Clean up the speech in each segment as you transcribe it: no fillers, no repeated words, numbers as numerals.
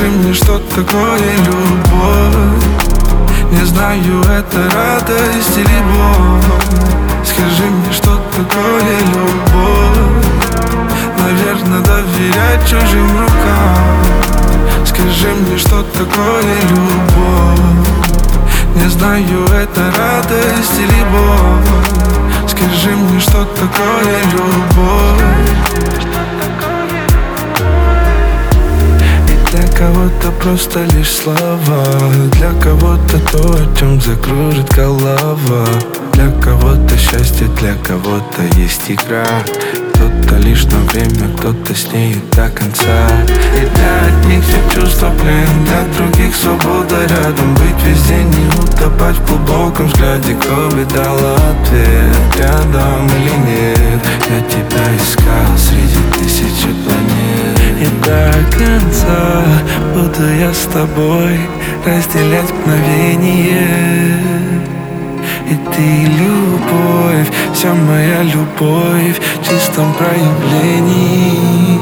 Скажи мне, что такое любовь. Не знаю, это радость или боль. Скажи мне, что такое любовь. Наверное, доверять чужим рукам. Скажи мне, что такое любовь. Не знаю, это радость или боль. Скажи мне, что такое любовь. Для кого-то просто лишь слова, для кого-то то, о чем закружит голова. Для кого-то счастье, для кого-то есть игра. Кто-то лишь на время, кто-то с нею до конца. И для одних все чувства плен, для других свобода рядом. Быть везде, не утопать в глубоком взгляде. Кто бы дал ответ, рядом или нет. Я тебя искал среди тысячи планет. И до конца буду я с тобой разделять мгновение. И ты любовь, вся моя любовь в чистом проявлении.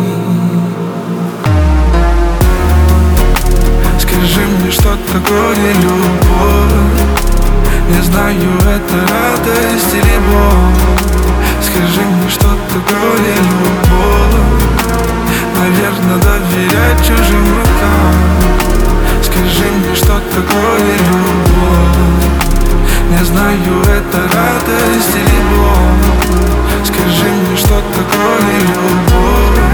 Скажи мне, что такое любовь. Не знаю, это радость или боль. Скажи мне, что такое любовь. Наверное, доверять чужим рукам. Скажи мне, что такое любовь. Не знаю, это радость или боль. Скажи мне, что такое любовь.